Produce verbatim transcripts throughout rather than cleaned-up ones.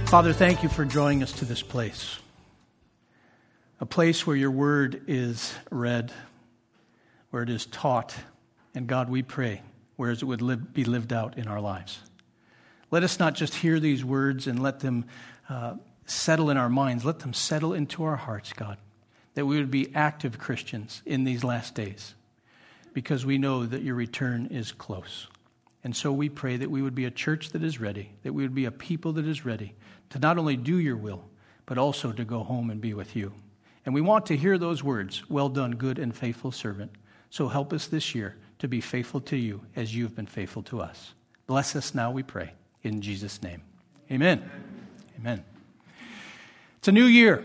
Father, thank you for drawing us to this place, a place where your word is read, where it is taught, and God, we pray, where it would live, be lived out in our lives. Let us not just hear these words and let them uh, settle in our minds. Let them settle into our hearts, God, that we would be active Christians in these last days, because we know that your return is close. And so we pray that we would be a church that is ready, that we would be a people that is ready to not only do your will, but also to go home and be with you. And we want to hear those words, well done, good and faithful servant. So help us this year to be faithful to you as you've been faithful to us. Bless us now, we pray, in Jesus' name. Amen. Amen. Amen. It's a new year.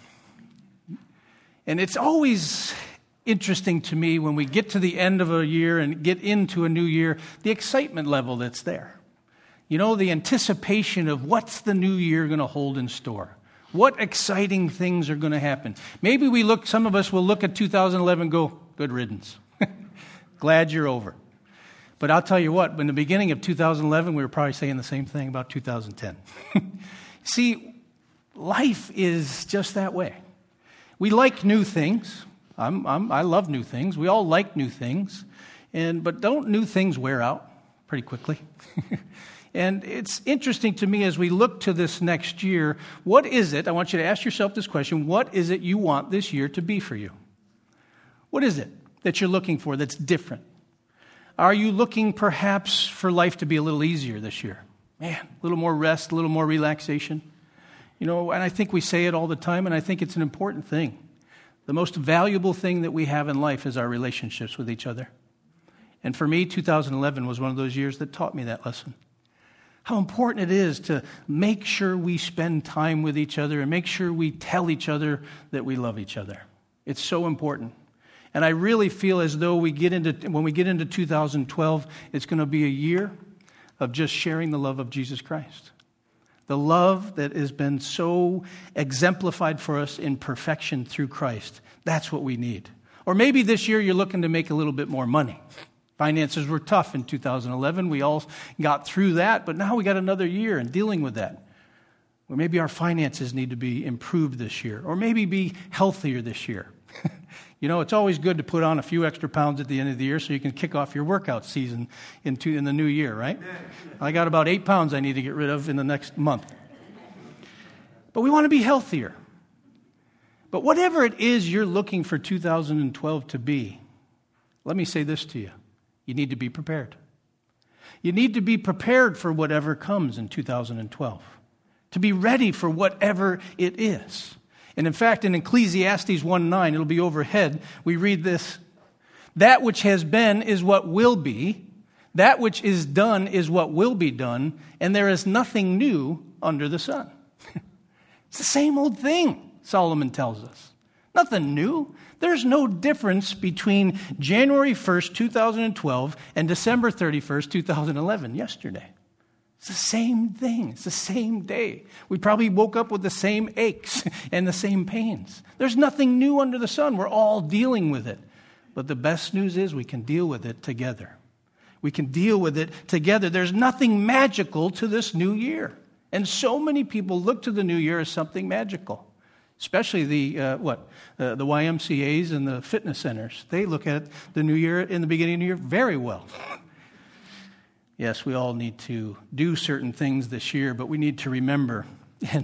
And it's always interesting to me when we get to the end of a year and get into a new year, the excitement level that's there. You know, the anticipation of what's the new year going to hold in store. What exciting things are going to happen. Maybe we look, some of us will look at two thousand eleven and go, good riddance. Glad you're over. But I'll tell you what, in the beginning of two thousand eleven, we were probably saying the same thing about two thousand ten. See, life is just that way. We like new things. I'm, I'm, I love new things. We all like new things. And but don't new things wear out pretty quickly? And it's interesting to me as we look to this next year, what is it, I want you to ask yourself this question, what is it you want this year to be for you? What is it that you're looking for that's different? Are you looking perhaps for life to be a little easier this year? Man, a little more rest, a little more relaxation. You know, and I think we say it all the time, and I think it's an important thing. The most valuable thing that we have in life is our relationships with each other. And for me, two thousand eleven was one of those years that taught me that lesson. How important it is to make sure we spend time with each other and make sure we tell each other that we love each other. It's so important. And I really feel as though we get into when we get into two thousand twelve, it's going to be a year of just sharing the love of Jesus Christ. The love that has been so exemplified for us in perfection through Christ. That's what we need. Or maybe this year you're looking to make a little bit more money. Finances were tough in two thousand eleven. We all got through that, but now we got another year and dealing with that. Or maybe our finances need to be improved this year, or maybe be healthier this year. You know, it's always good to put on a few extra pounds at the end of the year so you can kick off your workout season into in the new year, right? I got about eight pounds I need to get rid of in the next month. But we want to be healthier. But whatever it is you're looking for two thousand twelve to be, let me say this to you. You need to be prepared. You need to be prepared for whatever comes in two thousand twelve. To be ready for whatever it is. And in fact, in Ecclesiastes one nine, it'll be overhead, we read this. That which has been is what will be. That which is done is what will be done. And there is nothing new under the sun. It's the same old thing, Solomon tells us. Nothing new. There's no difference between January first, two thousand twelve and December thirty-first, two thousand eleven, yesterday. It's the same thing. It's the same day. We probably woke up with the same aches and the same pains. There's nothing new under the sun. We're all dealing with it. But the best news is we can deal with it together. We can deal with it together. There's nothing magical to this new year. And so many people look to the new year as something magical. Especially the, uh, what, uh, the Y M C As and the fitness centers. They look at the new year in the beginning of the year very well. Yes, we all need to do certain things this year, but we need to remember, and,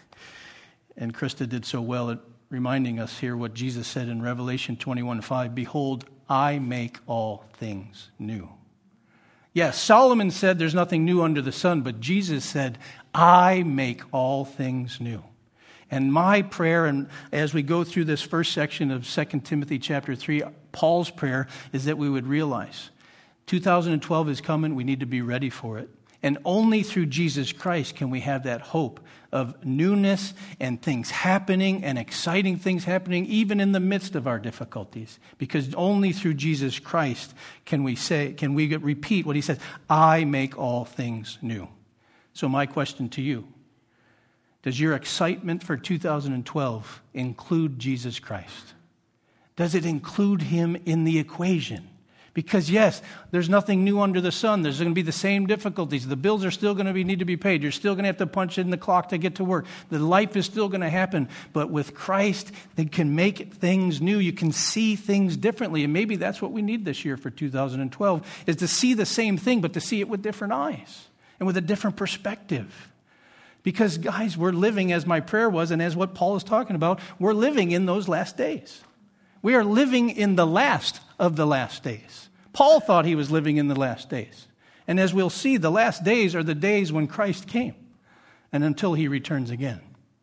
and Krista did so well at reminding us here what Jesus said in Revelation twenty-one five, behold, I make all things new. Yes, Solomon said there's nothing new under the sun, but Jesus said, I make all things new. And my prayer, and as we go through this first section of Second Timothy chapter three, Paul's prayer is that we would realize two thousand twelve is coming. We need to be ready for it. And only through Jesus Christ can we have that hope of newness and things happening and exciting things happening even in the midst of our difficulties. Because only through Jesus Christ can we say, can we repeat what he says, I make all things new. So my question to you, does your excitement for two thousand twelve include Jesus Christ? Does it include him in the equation? Because yes, there's nothing new under the sun. There's going to be the same difficulties. The bills are still going to be, need to be paid. You're still going to have to punch in the clock to get to work. The life is still going to happen. But with Christ, they can make things new. You can see things differently. And maybe that's what we need this year for two thousand twelve, is to see the same thing, but to see it with different eyes and with a different perspective. Because guys, we're living, as my prayer was and as what Paul is talking about, we're living in those last days. We are living in the last of the last days. Paul thought he was living in the last days. And as we'll see, the last days are the days when Christ came and until he returns again.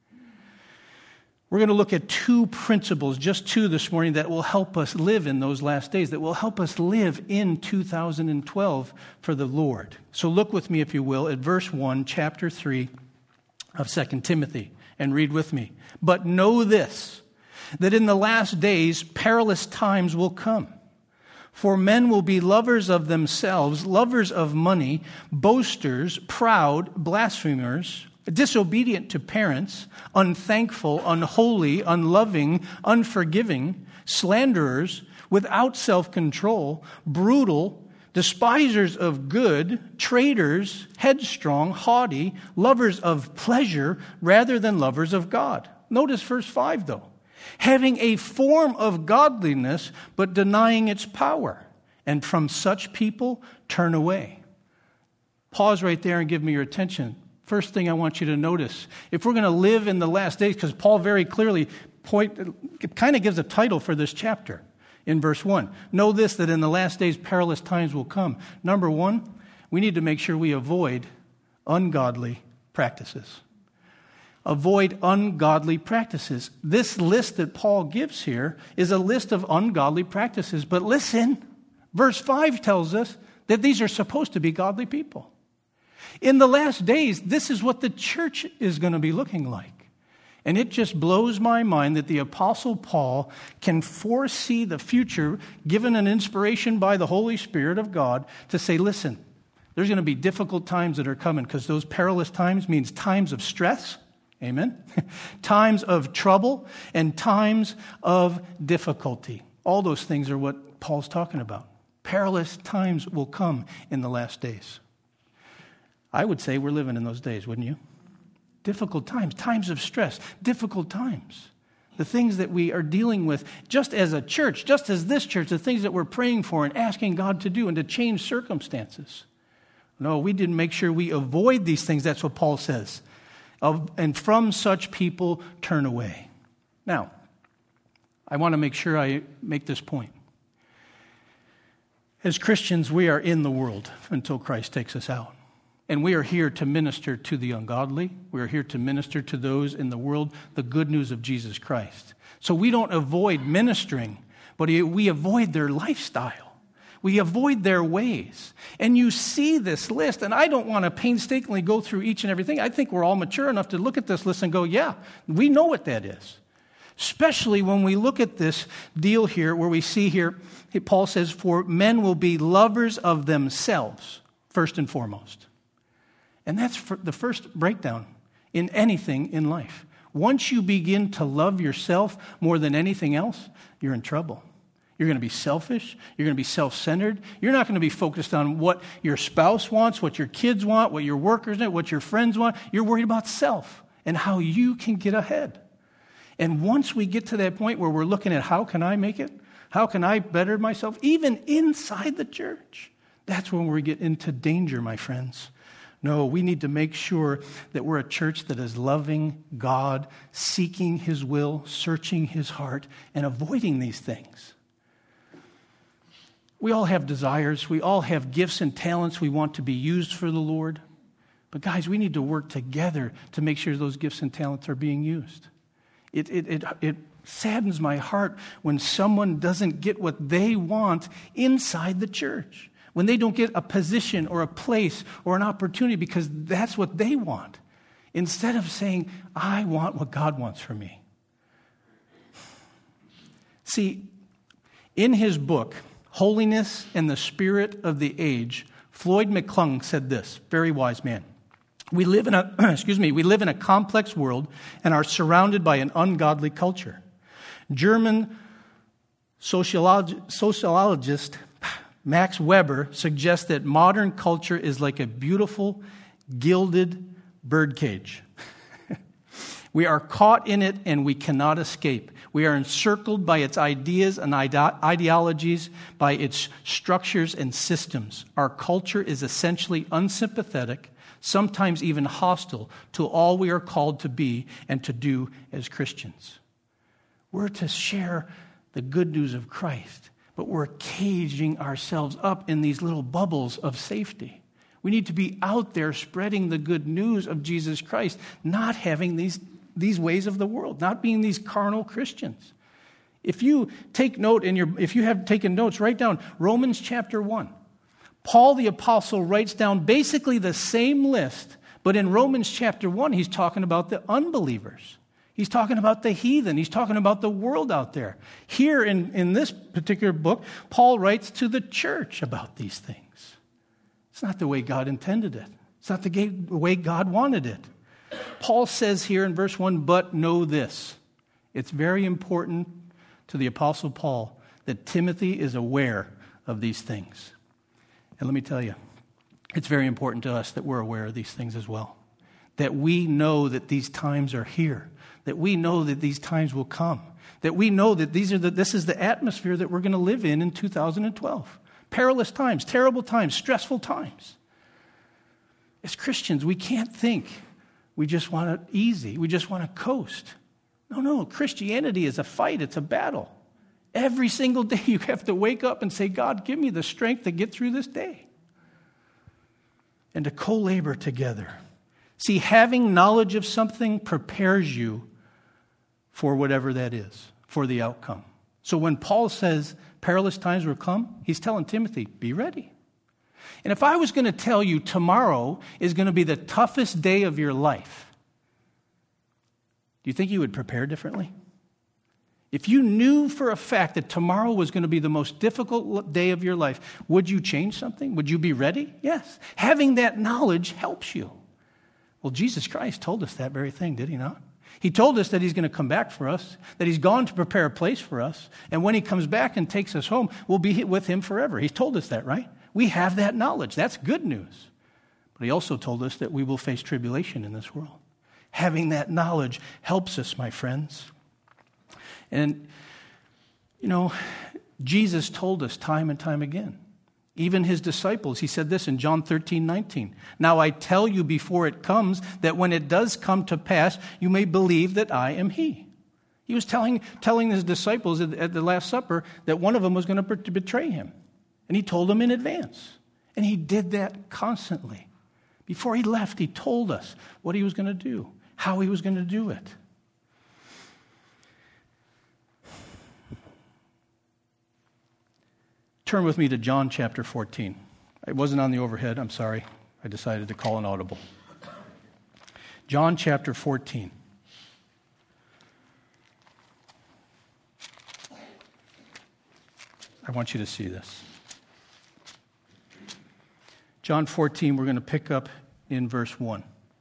We're going to look at two principles, just two this morning, that will help us live in those last days, that will help us live in two thousand twelve for the Lord. So look with me, if you will, at verse one, chapter three of Second Timothy, and read with me. But know this, that in the last days perilous times will come. For men will be lovers of themselves, lovers of money, boasters, proud, blasphemers, disobedient to parents, unthankful, unholy, unloving, unforgiving, slanderers, without self-control, brutal, despisers of good, traitors, headstrong, haughty, lovers of pleasure rather than lovers of God. Notice verse five, though. Having a form of godliness, but denying its power. And from such people, turn away. Pause right there and give me your attention. First thing I want you to notice, if we're going to live in the last days, because Paul very clearly point, it kind of gives a title for this chapter in verse one. Know this, that in the last days, perilous times will come. Number one, we need to make sure we avoid ungodly practices. Avoid ungodly practices. This list that Paul gives here is a list of ungodly practices. But listen, verse five tells us that these are supposed to be godly people. In the last days, this is what the church is going to be looking like. And it just blows my mind that the Apostle Paul can foresee the future, given an inspiration by the Holy Spirit of God, to say, listen, there's going to be difficult times that are coming, because those perilous times means times of stress. Amen? Times of trouble and times of difficulty. All those things are what Paul's talking about. Perilous times will come in the last days. I would say we're living in those days, wouldn't you? Difficult times, times of stress, difficult times. The things that we are dealing with just as a church, just as this church, the things that we're praying for and asking God to do and to change circumstances. No, we didn't make sure we avoid these things. That's what Paul says. Of, and from such people, turn away. Now, I want to make sure I make this point. As Christians, we are in the world until Christ takes us out. And we are here to minister to the ungodly. We are here to minister to those in the world the good news of Jesus Christ. So we don't avoid ministering, but we avoid their lifestyle. We avoid their ways. And you see this list, and I don't want to painstakingly go through each and everything. I think we're all mature enough to look at this list and go, yeah, we know what that is. Especially when we look at this deal here, where we see here, Paul says, for men will be lovers of themselves, first and foremost. And that's the first breakdown in anything in life. Once you begin to love yourself more than anything else, you're in trouble. You're going to be selfish. You're going to be self-centered. You're not going to be focused on what your spouse wants, what your kids want, what your workers want, what your friends want. You're worried about self and how you can get ahead. And once we get to that point where we're looking at how can I make it? How can I better myself? Even inside the church. That's when we get into danger, my friends. No, we need to make sure that we're a church that is loving God, seeking His will, searching His heart, and avoiding these things. We all have desires. We all have gifts and talents we want to be used for the Lord. But guys, we need to work together to make sure those gifts and talents are being used. It, it, it, it saddens my heart when someone doesn't get what they want inside the church. When they don't get a position or a place or an opportunity because that's what they want. Instead of saying, I want what God wants for me. See, in his book, Holiness and the Spirit of the Age, Floyd McClung said this, very wise man. We live in a, excuse me, we live in a complex world and are surrounded by an ungodly culture. German sociolog- sociologist Max Weber suggests that modern culture is like a beautiful, gilded birdcage. We are caught in it and we cannot escape. We are encircled by its ideas and ide- ideologies, by its structures and systems. Our culture is essentially unsympathetic, sometimes even hostile to all we are called to be and to do as Christians. We're to share the good news of Christ, but we're caging ourselves up in these little bubbles of safety. We need to be out there spreading the good news of Jesus Christ, not having these, these ways of the world, not being these carnal Christians. If you take note in your, if you have taken notes, write down Romans chapter one. Paul the apostle writes down basically the same list, but in Romans chapter one, he's talking about the unbelievers. He's talking about the heathen. He's talking about the world out there. Here in, in this particular book, Paul writes to the church about these things. It's not the way God intended it. It's not the way God wanted it. Paul says here in verse one, but know this. It's very important to the apostle Paul that Timothy is aware of these things. And let me tell you, it's very important to us that we're aware of these things as well. That we know that these times are here. That we know that these times will come. That we know that these are the, this is the atmosphere that we're going to live in in two thousand twelve. Perilous times, terrible times, stressful times. As Christians, we can't think we just want it easy. We just want to coast. No, no. Christianity is a fight. It's a battle. Every single day you have to wake up and say, God, give me the strength to get through this day. And to co-labor together. See, having knowledge of something prepares you for whatever that is, for the outcome. So when Paul says perilous times will come, he's telling Timothy, be ready. And if I was going to tell you tomorrow is going to be the toughest day of your life, do you think you would prepare differently? If you knew for a fact that tomorrow was going to be the most difficult day of your life, would you change something? Would you be ready? Yes. Having that knowledge helps you. Well, Jesus Christ told us that very thing, did he not? He told us that he's going to come back for us, that he's gone to prepare a place for us, and when he comes back and takes us home, we'll be with him forever. He's told us that, right? We have that knowledge. That's good news. But he also told us that we will face tribulation in this world. Having that knowledge helps us, my friends. And, you know, Jesus told us time and time again, even his disciples, he said this in John thirteen nineteen. Now I tell you before it comes, that when it does come to pass, you may believe that I am he. He was telling, telling his disciples at, at the Last Supper that one of them was going to betray him. And he told them in advance. And he did that constantly. Before he left, he told us what he was going to do, how he was going to do it. Turn with me to John chapter fourteen. It wasn't on the overhead. I'm sorry. I decided to call an audible. John chapter fourteen. I want you to see this. John fourteen, we're going to pick up in verse one.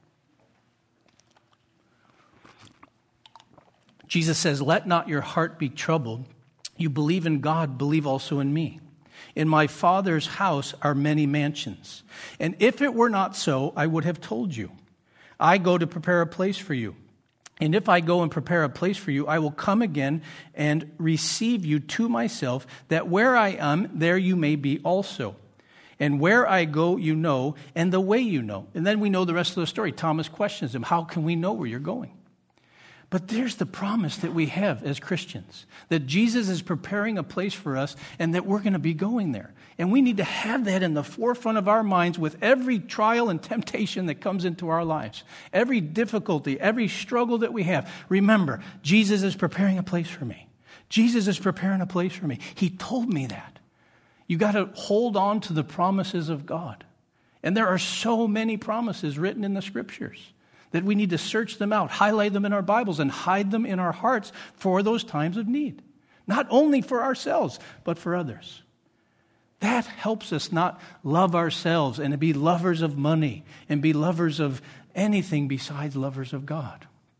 Jesus says, let not your heart be troubled. You believe in God, believe also in me. In my Father's house are many mansions. And if it were not so, I would have told you. I go to prepare a place for you. And if I go and prepare a place for you, I will come again and receive you to myself, that where I am, there you may be also. And where I go, you know, and the way you know. And then we know the rest of the story. Thomas questions him, how can we know where you're going? But there's the promise that we have as Christians, that Jesus is preparing a place for us and that we're going to be going there. And we need to have that in the forefront of our minds with every trial and temptation that comes into our lives. Every difficulty, every struggle that we have. Remember, Jesus is preparing a place for me. Jesus is preparing a place for me. He told me that. You got to hold on to the promises of God. And there are so many promises written in the Scriptures that we need to search them out, highlight them in our Bibles, and hide them in our hearts for those times of need. Not only for ourselves, but for others. That helps us not love ourselves and to be lovers of money and be lovers of anything besides lovers of God.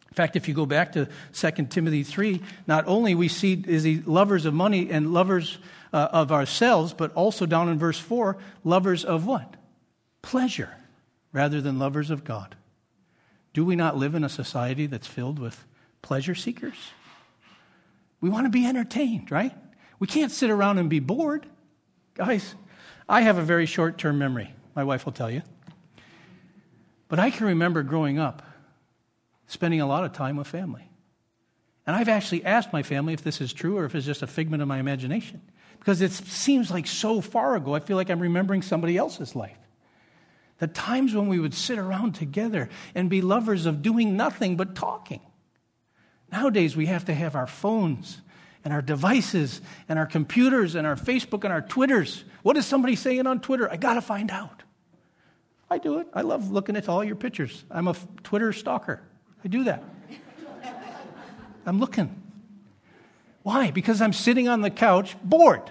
In fact, if you go back to Second Timothy three, not only we see is he lovers of money and lovers uh, of ourselves, but also down in verse four, lovers of what? Pleasure, rather than lovers of God. Do we not live in a society that's filled with pleasure seekers? We want to be entertained, right? We can't sit around and be bored. Guys, I have a very short-term memory. My wife will tell you. But I can remember growing up, spending a lot of time with family. And I've actually asked my family if this is true or if it's just a figment of my imagination. Because it seems like so far ago, I feel like I'm remembering somebody else's life. The times when we would sit around together and be lovers of doing nothing but talking. Nowadays, we have to have our phones and our devices and our computers and our Facebook and our Twitters. What is somebody saying on Twitter? I got to find out. I do it. I love looking at all your pictures. I'm a Twitter stalker. I do that. I'm looking. Why? Because I'm sitting on the couch bored.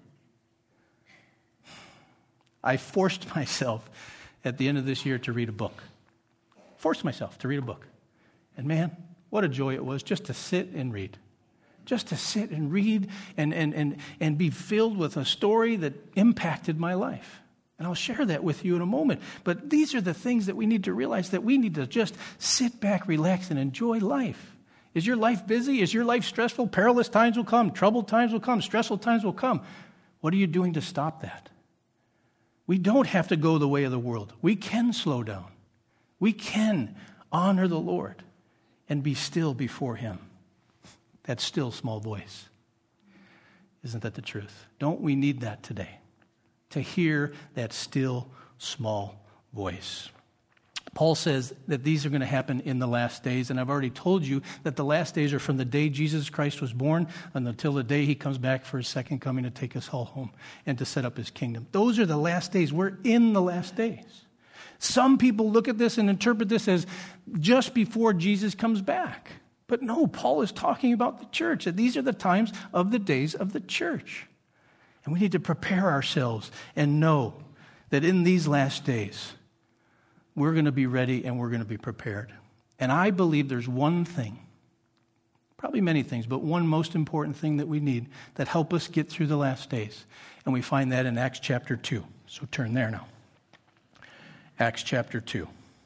I forced myself at the end of this year to read a book. Forced myself to read a book. And man, what a joy it was just to sit and read. Just to sit and read and, and, and, and be filled with a story that impacted my life. And I'll share that with you in a moment. But these are the things that we need to realize, that we need to just sit back, relax, and enjoy life. Is your life busy? Is your life stressful? Perilous times will come. Troubled times will come. Stressful times will come. What are you doing to stop that? We don't have to go the way of the world. We can slow down. We can honor the Lord and be still before Him. That still small voice. Isn't that the truth? Don't we need that today? To hear that still small voice. Paul says that these are going to happen in the last days, and I've already told you that the last days are from the day Jesus Christ was born until the day He comes back for His second coming to take us all home and to set up His kingdom. Those are the last days. We're in the last days. Some people look at this and interpret this as just before Jesus comes back. But no, Paul is talking about the church, that these are the times of the days of the church. And we need to prepare ourselves and know that in these last days, we're going to be ready and we're going to be prepared. And I believe there's one thing, probably many things, but one most important thing that we need that help us get through the last days. And we find that in Acts chapter two. So turn there now. Acts chapter two.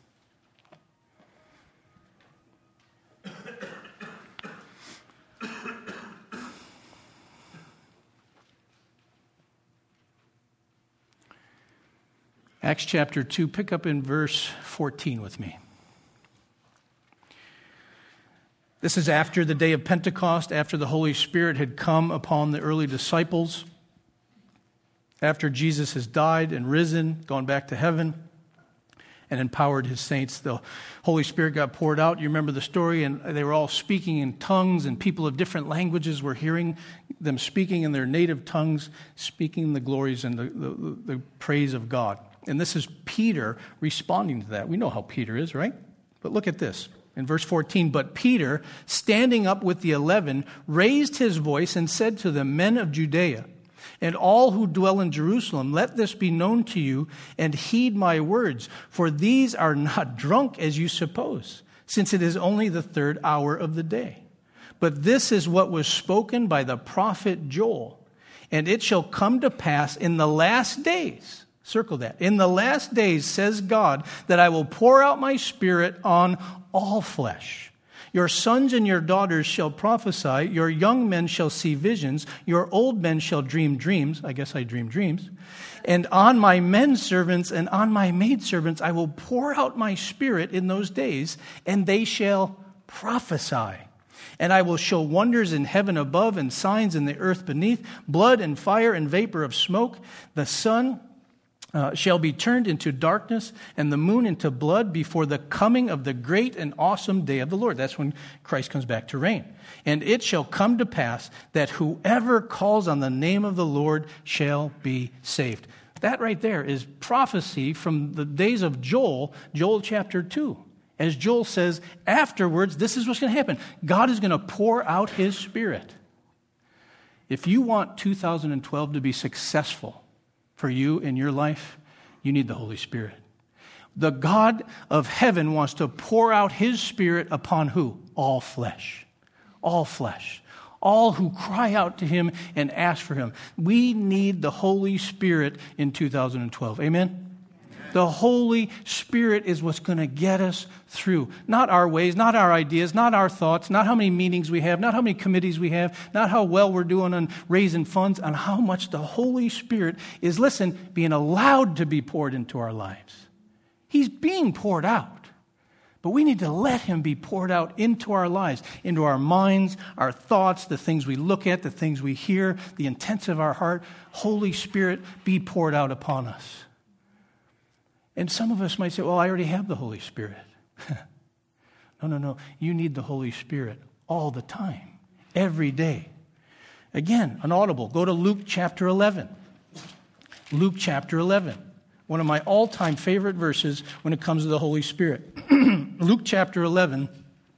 Acts chapter two, pick up in verse fourteen with me. This is after the day of Pentecost, after the Holy Spirit had come upon the early disciples, after Jesus has died and risen, gone back to heaven, and empowered His saints. The Holy Spirit got poured out. You remember the story, and they were all speaking in tongues, and people of different languages were hearing them speaking in their native tongues, speaking the glories and the, the, the praise of God. And this is Peter responding to that. We know how Peter is, right? But look at this. In verse fourteen, but Peter, standing up with the eleven, raised his voice and said to the men of Judea, and all who dwell in Jerusalem, let this be known to you, and heed my words, for these are not drunk as you suppose, since it is only the third hour of the day. But this is what was spoken by the prophet Joel, and it shall come to pass in the last days. Circle that. In the last days, says God, that I will pour out my Spirit on all flesh. Your sons and your daughters shall prophesy. Your young men shall see visions. Your old men shall dream dreams. I guess I dream dreams. And on my men servants and on my maidservants I will pour out my Spirit in those days, and they shall prophesy. And I will show wonders in heaven above and signs in the earth beneath, blood and fire and vapor of smoke. The sun Uh, shall be turned into darkness and the moon into blood before the coming of the great and awesome day of the Lord. That's when Christ comes back to reign. And it shall come to pass that whoever calls on the name of the Lord shall be saved. That right there is prophecy from the days of Joel, Joel chapter two. As Joel says, afterwards, this is what's going to happen. God is going to pour out His Spirit. If you want two thousand twelve to be successful for you in your life, you need the Holy Spirit. The God of heaven wants to pour out his Spirit upon who? All flesh. All flesh. All who cry out to him and ask for him. We need the Holy Spirit in two thousand twelve. Amen? Amen. The Holy Spirit is what's going to get us through. Not our ways, not our ideas, not our thoughts, not how many meetings we have, not how many committees we have, not how well we're doing on raising funds, on how much the Holy Spirit is, listen, being allowed to be poured into our lives. He's being poured out. But we need to let him be poured out into our lives, into our minds, our thoughts, the things we look at, the things we hear, the intents of our heart. Holy Spirit, be poured out upon us. And some of us might say, well, I already have the Holy Spirit. No, no, no. You need the Holy Spirit all the time, every day. Again, an audible. Go to Luke chapter eleven. Luke chapter eleven. One of my all-time favorite verses when it comes to the Holy Spirit. Luke chapter eleven.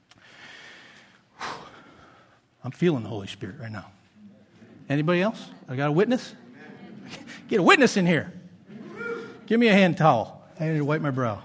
I'm feeling the Holy Spirit right now. Anybody else? I got a witness? Get a witness in here. Give me a hand towel. I need to wipe my brow.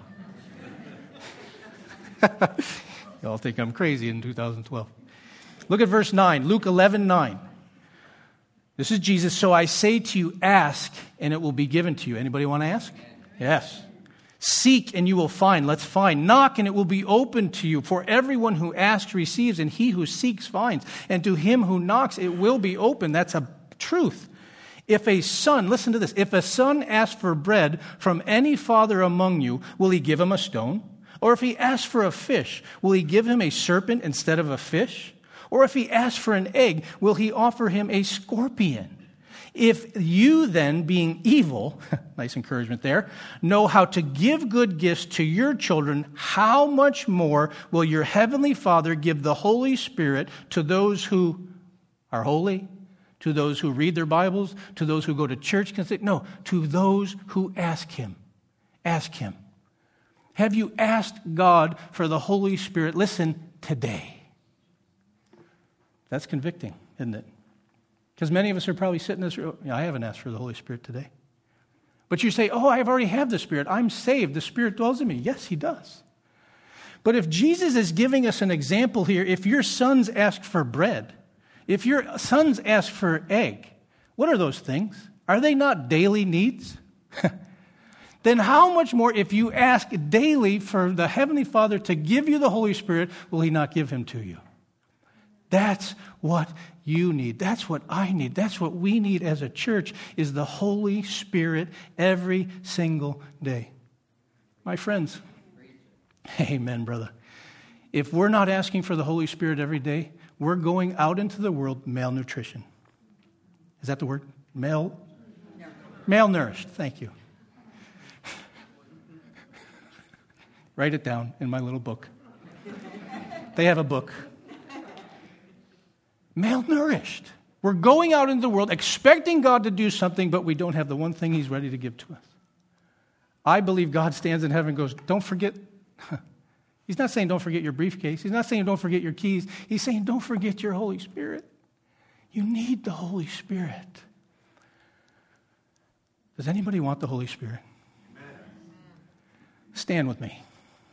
Y'all think I'm crazy in two thousand twelve. Look at verse nine. Luke eleven nine. This is Jesus. So I say to you, ask, and it will be given to you. Anybody want to ask? Yes. Seek, and you will find. Let's find. Knock, and it will be opened to you. For everyone who asks receives, and he who seeks finds. And to him who knocks, it will be opened. That's a truth. If a son, listen to this, if a son asks for bread from any father among you, will he give him a stone? Or if he asks for a fish, will he give him a serpent instead of a fish? Or if he asks for an egg, will he offer him a scorpion? If you then, being evil, nice encouragement there, know how to give good gifts to your children, how much more will your heavenly Father give the Holy Spirit to those who are holy, to those who read their Bibles, to those who go to church? No, to those who ask him. Ask him. Have you asked God for the Holy Spirit? Listen, today. That's convicting, isn't it? Because many of us are probably sitting in this room. I haven't asked for the Holy Spirit today. But you say, oh, I already have the Spirit. I'm saved. The Spirit dwells in me. Yes, he does. But if Jesus is giving us an example here, if your sons ask for bread, if your sons ask for egg, what are those things? Are they not daily needs? Then how much more if you ask daily for the Heavenly Father to give you the Holy Spirit, will he not give him to you? That's what you need. That's what I need. That's what we need as a church, is the Holy Spirit every single day. My friends, amen, brother. If we're not asking for the Holy Spirit every day, we're going out into the world malnutrition. Is that the word? Mal, malnourished. Thank you. Write it down in my little book. They have a book. Malnourished. We're going out into the world expecting God to do something, but we don't have the one thing he's ready to give to us. I believe God stands in heaven and goes, don't forget. He's not saying don't forget your briefcase. He's not saying don't forget your keys. He's saying don't forget your Holy Spirit. You need the Holy Spirit. Does anybody want the Holy Spirit? Amen. Stand with me.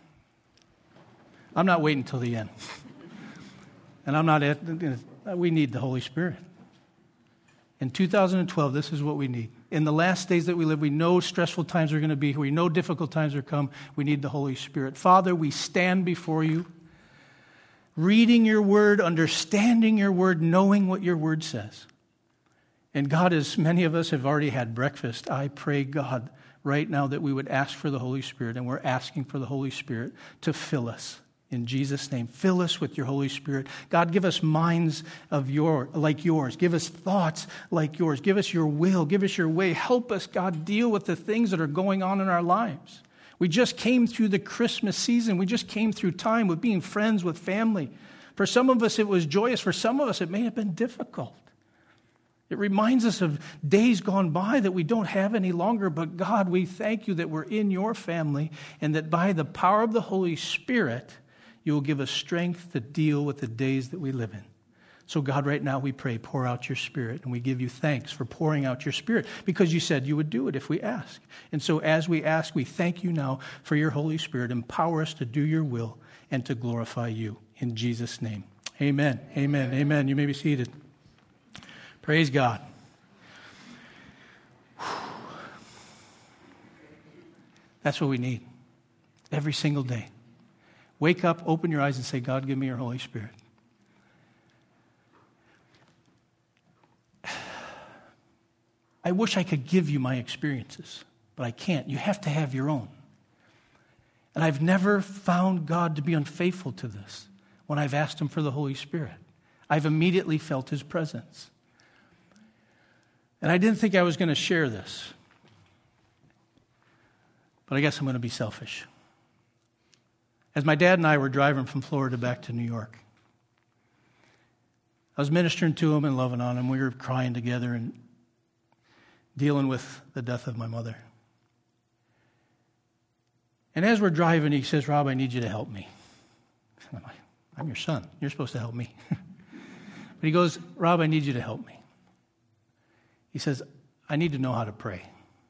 I'm not waiting until the end. And I'm not at, we need the Holy Spirit. In two thousand twelve, this is what we need. In the last days that we live, we know stressful times are going to be here. We know difficult times are come. We need the Holy Spirit. Father, we stand before you, reading your word, understanding your word, knowing what your word says. And God, as many of us have already had breakfast, I pray, God, right now that we would ask for the Holy Spirit, and we're asking for the Holy Spirit to fill us. In Jesus' name, fill us with your Holy Spirit. God, give us minds of your like yours. Give us thoughts like yours. Give us your will. Give us your way. Help us, God, deal with the things that are going on in our lives. We just came through the Christmas season. We just came through time with being friends with family. For some of us, it was joyous. For some of us, it may have been difficult. It reminds us of days gone by that we don't have any longer. But God, we thank you that we're in your family, and that by the power of the Holy Spirit, you will give us strength to deal with the days that we live in. So God, right now we pray, pour out your Spirit, and we give you thanks for pouring out your Spirit because you said you would do it if we ask. And so as we ask, we thank you now for your Holy Spirit. Empower us to do your will and to glorify you. In Jesus' name, amen, amen, amen. You may be seated. Praise God. That's what we need every single day. Wake up, open your eyes, and say, God, give me your Holy Spirit. I wish I could give you my experiences, but I can't. You have to have your own. And I've never found God to be unfaithful to this when I've asked him for the Holy Spirit. I've immediately felt his presence. And I didn't think I was going to share this, but I guess I'm going to be selfish. As my dad and I were driving from Florida back to New York, I was ministering to him and loving on him. We were crying together and dealing with the death of my mother. And as we're driving, he says, Rob, I need you to help me. I'm like, I'm your son. You're supposed to help me. But he goes, Rob, I need you to help me. He says, I need to know how to pray.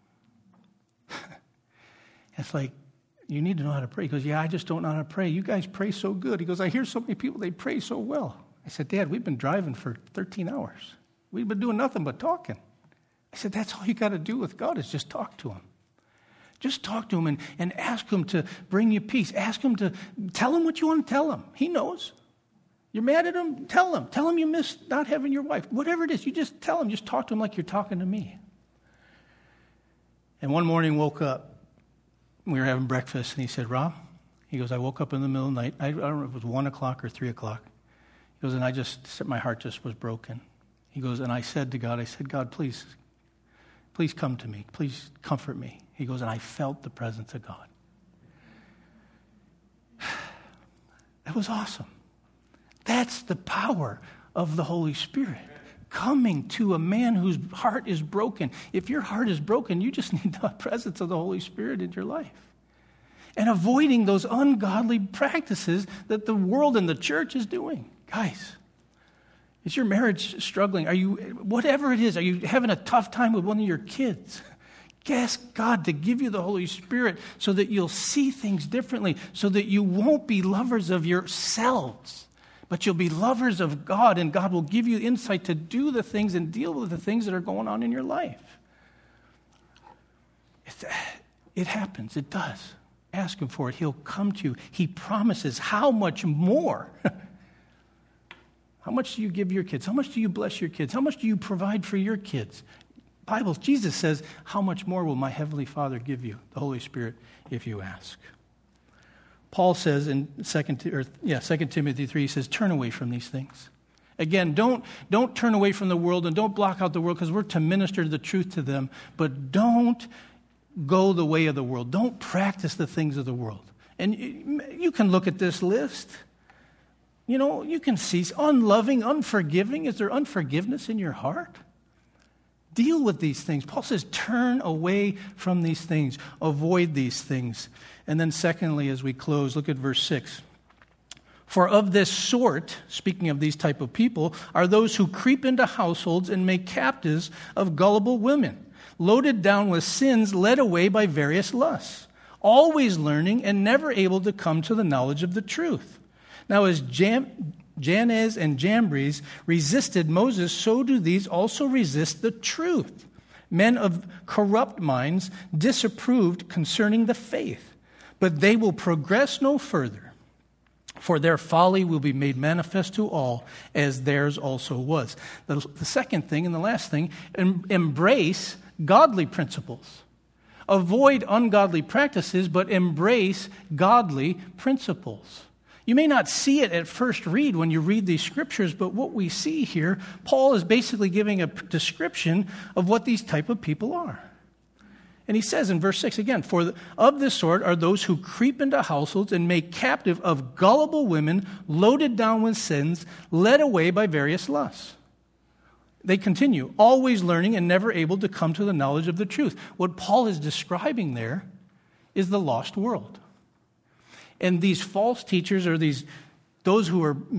It's like, you need to know how to pray. He goes, yeah, I just don't know how to pray. You guys pray so good. He goes, I hear so many people, they pray so well. I said, Dad, we've been driving for thirteen hours. We've been doing nothing but talking. I said, that's all you got to do with God is just talk to him. Just talk to him and, and ask him to bring you peace. Ask him to tell him what you want to tell him. He knows. You're mad at him? Tell him. Tell him you miss not having your wife. Whatever it is, you just tell him. Just talk to him like you're talking to me. And one morning woke up. We were having breakfast, and he said, Rob, he goes, I woke up in the middle of the night. I, I don't know if it was one o'clock or three o'clock. He goes, and I just, my heart just was broken. He goes, and I said to God, I said, God, please, please come to me. Please comfort me. He goes, and I felt the presence of God. That was awesome. That's the power of the Holy Spirit. Coming to a man whose heart is broken. If your heart is broken, you just need the presence of the Holy Spirit in your life. And avoiding those ungodly practices that the world and the church is doing. Guys, is your marriage struggling? Are you, whatever it is, are you having a tough time with one of your kids? Ask God to give you the Holy Spirit so that you'll see things differently, so that you won't be lovers of yourselves, but you'll be lovers of God, and God will give you insight to do the things and deal with the things that are going on in your life. It's, it happens. It does. Ask him for it. He'll come to you. He promises how much more. How much do you give your kids? How much do you bless your kids? How much do you provide for your kids? Bible, Jesus says, how much more will my Heavenly Father give you, the Holy Spirit, if you ask? Paul says in second, or, yeah, Second Timothy three, he says, turn away from these things. Again, don't, don't turn away from the world and don't block out the world because we're to minister the truth to them, but don't go the way of the world. Don't practice the things of the world. And you, you can look at this list. You know, you can see unloving, unforgiving. Is there unforgiveness in your heart? Deal with these things. Paul says, turn away from these things. Avoid these things. And then secondly, as we close, look at verse six. For of this sort, speaking of these type of people, are those who creep into households and make captives of gullible women, loaded down with sins, led away by various lusts, always learning and never able to come to the knowledge of the truth. Now as Jam... Jannes and Jambres resisted Moses, so do these also resist the truth. Men of corrupt minds disapproved concerning the faith, but they will progress no further, for their folly will be made manifest to all, as theirs also was. The, the second thing and the last thing, em, embrace godly principles. Avoid ungodly practices, but embrace godly principles. You may not see it at first read when you read these scriptures, but what we see here, Paul is basically giving a description of what these type of people are. And he says in verse six again, for of this sort are those who creep into households and make captive of gullible women, loaded down with sins, led away by various lusts. They continue, always learning and never able to come to the knowledge of the truth. What Paul is describing there is the lost world. And these false teachers, or these those who are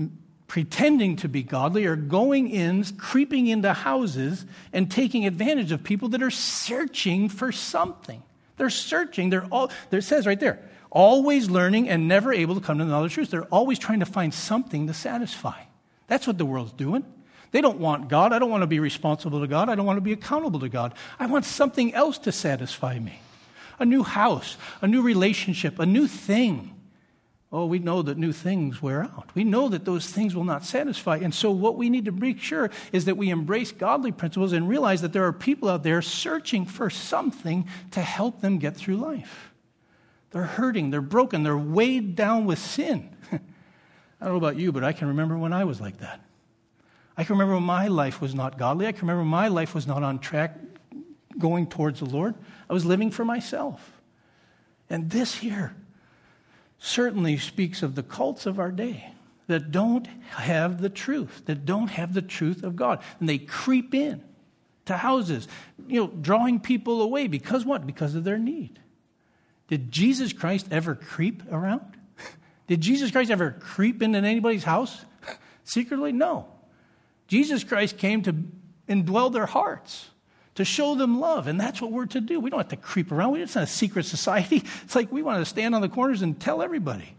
pretending to be godly are going in, creeping into houses, and taking advantage of people that are searching for something. They're searching. They're all, it says right there, always learning and never able to come to the knowledge of truth. They're always trying to find something to satisfy. That's what the world's doing. They don't want God. I don't want to be responsible to God. I don't want to be accountable to God. I want something else to satisfy me. A new house, a new relationship, a new thing. Oh, we know that new things wear out. We know that those things will not satisfy. And so what we need to make sure is that we embrace godly principles and realize that there are people out there searching for something to help them get through life. They're hurting, they're broken, they're weighed down with sin. I don't know about you, but I can remember when I was like that. I can remember when my life was not godly. I can remember my life was not on track going towards the Lord. I was living for myself. And this here certainly speaks of the cults of our day that don't have the truth, that don't have the truth of God. And they creep in to houses, you know, drawing people away. Because what? Because of their need. Did Jesus Christ ever creep around? Did Jesus Christ ever creep into anybody's house secretly? No. Jesus Christ came to indwell their hearts, to show them love, and that's what we're to do. We don't have to creep around. It's not a secret society. It's like we want to stand on the corners and tell everybody.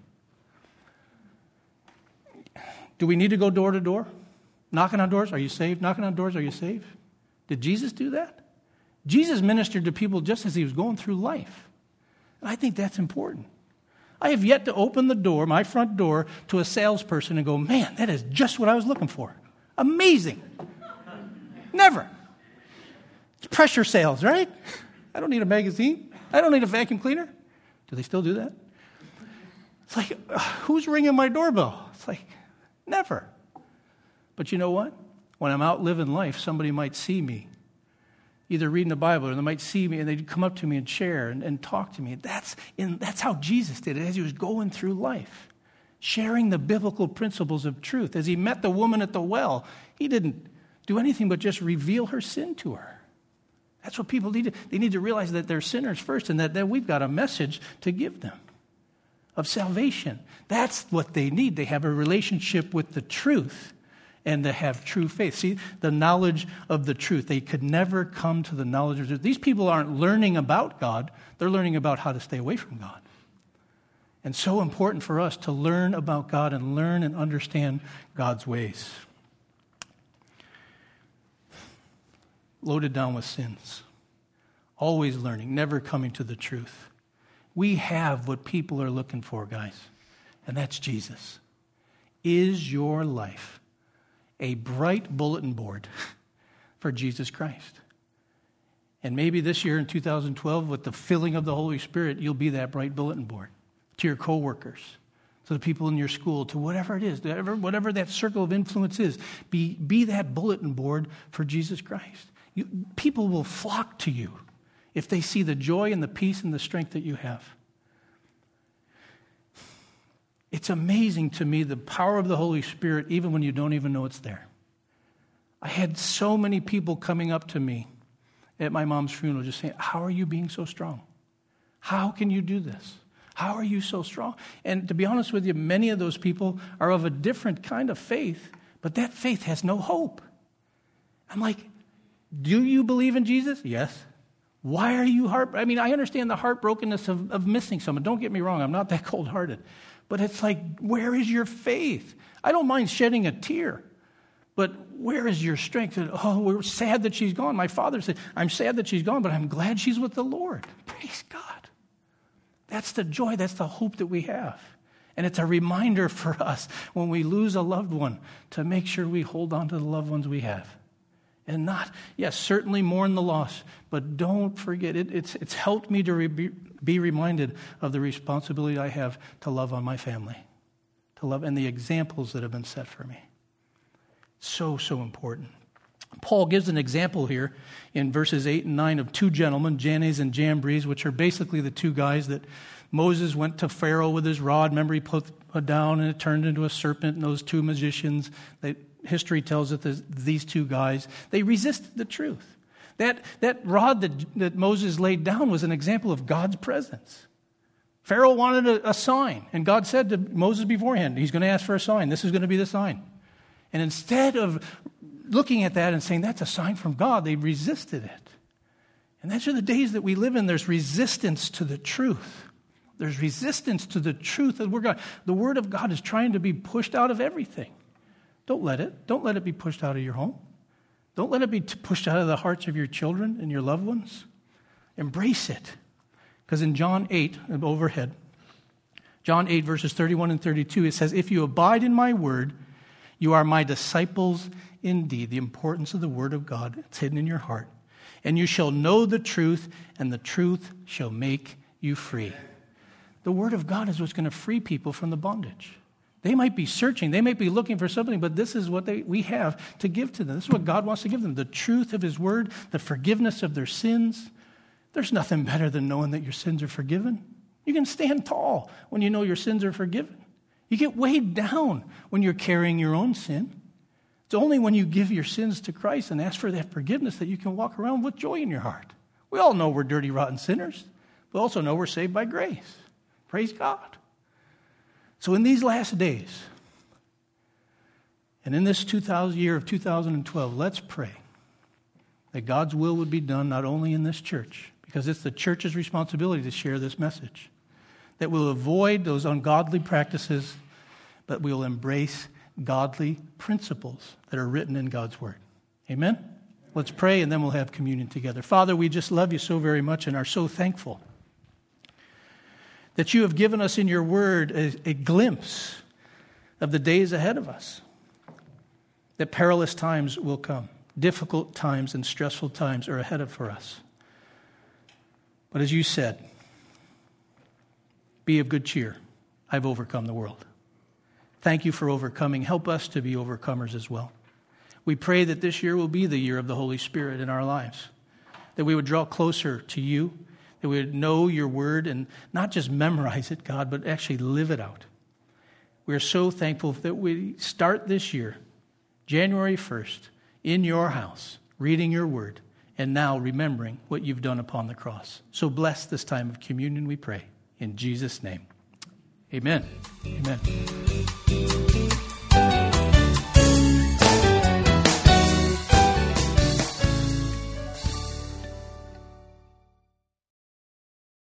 Do we need to go door to door? Knocking on doors, are you saved? Knocking on doors, are you saved? Did Jesus do that? Jesus ministered to people just as he was going through life. And I think that's important. I have yet to open the door, my front door, to a salesperson and go, man, that is just what I was looking for. Amazing. Never. It's pressure sales, right? I don't need a magazine. I don't need a vacuum cleaner. Do they still do that? It's like, uh, who's ringing my doorbell? It's like, never. But you know what? When I'm out living life, somebody might see me, either reading the Bible, or they might see me and they'd come up to me and share and, and talk to me. That's, in, that's how Jesus did it as he was going through life, sharing the biblical principles of truth. As he met the woman at the well, he didn't do anything but just reveal her sin to her. That's what people need to, they need to realize that they're sinners first and that, that we've got a message to give them of salvation. That's what they need. They have a relationship with the truth and to have true faith. See, the knowledge of the truth. They could never come to the knowledge of the truth. These people aren't learning about God. They're learning about how to stay away from God. And so important for us to learn about God and learn and understand God's ways. Loaded down with sins. Always learning, never coming to the truth. We have what people are looking for, guys, and that's Jesus. Is your life a bright bulletin board for Jesus Christ? And maybe this year in two thousand twelve, with the filling of the Holy Spirit, you'll be that bright bulletin board to your coworkers, to the people in your school, to whatever it is, whatever, whatever that circle of influence is. Be, be that bulletin board for Jesus Christ. You, people will flock to you if they see the joy and the peace and the strength that you have. It's amazing to me the power of the Holy Spirit even when you don't even know it's there. I had so many people coming up to me at my mom's funeral just saying, how are you being so strong? How can you do this? How are you so strong? And to be honest with you, many of those people are of a different kind of faith, but that faith has no hope. I'm like, do you believe in Jesus? Yes. Why are you heart? I mean, I understand the heartbrokenness of, of missing someone. Don't get me wrong. I'm not that cold-hearted. But it's like, where is your faith? I don't mind shedding a tear. But where is your strength? Oh, we're sad that she's gone. My father said, I'm sad that she's gone, but I'm glad she's with the Lord. Praise God. That's the joy. That's the hope that we have. And it's a reminder for us when we lose a loved one to make sure we hold on to the loved ones we have. And not, yes, certainly mourn the loss, but don't forget, it, it's, it's helped me to re- be reminded of the responsibility I have to love on my family, to love, and the examples that have been set for me. So, so important. Paul gives an example here in verses eight and nine of two gentlemen, Jannes and Jambres, which are basically the two guys that Moses went to Pharaoh with his rod. Remember, he put it down and it turned into a serpent, and those two magicians, they, history tells us that these two guys, they resisted the truth. That, that rod that, that Moses laid down was an example of God's presence. Pharaoh wanted a, a sign, and God said to Moses beforehand, he's going to ask for a sign. This is going to be the sign. And instead of looking at that and saying, that's a sign from God, they resisted it. And those are the days that we live in. There's resistance to the truth. There's resistance to the truth of the Word of God. The Word of God is trying to be pushed out of everything. Don't let it. Don't let it be pushed out of your home. Don't let it be pushed out of the hearts of your children and your loved ones. Embrace it. Because in John eight, overhead, John eight, verses thirty-one and thirty-two, it says, if you abide in my word, you are my disciples indeed. The importance of the Word of God, it's hidden in your heart. And you shall know the truth, and the truth shall make you free. The Word of God is what's going to free people from the bondage. They might be searching. They might be looking for something, but this is what they, we have to give to them. This is what God wants to give them. The truth of His Word, the forgiveness of their sins. There's nothing better than knowing that your sins are forgiven. You can stand tall when you know your sins are forgiven. You get weighed down when you're carrying your own sin. It's only when you give your sins to Christ and ask for that forgiveness that you can walk around with joy in your heart. We all know we're dirty, rotten sinners, but also know we're saved by grace. Praise God. So in these last days, and in this two thousand year of two thousand twelve, let's pray that God's will would be done not only in this church, because it's the church's responsibility to share this message, that we'll avoid those ungodly practices, but we'll embrace godly principles that are written in God's Word. Amen? Let's pray, and then we'll have communion together. Father, we just love you so very much and are so thankful that you have given us in your Word a, a glimpse of the days ahead of us, that perilous times will come. Difficult times and stressful times are ahead of for us. But as you said, be of good cheer. I've overcome the world. Thank you for overcoming. Help us to be overcomers as well. We pray that this year will be the year of the Holy Spirit in our lives, that we would draw closer to you, that we would know your word and not just memorize it, God, but actually live it out. We are so thankful that we start this year, January first, in your house, reading your word, and now remembering what you've done upon the cross. So bless this time of communion, we pray. In Jesus' name, amen. Amen.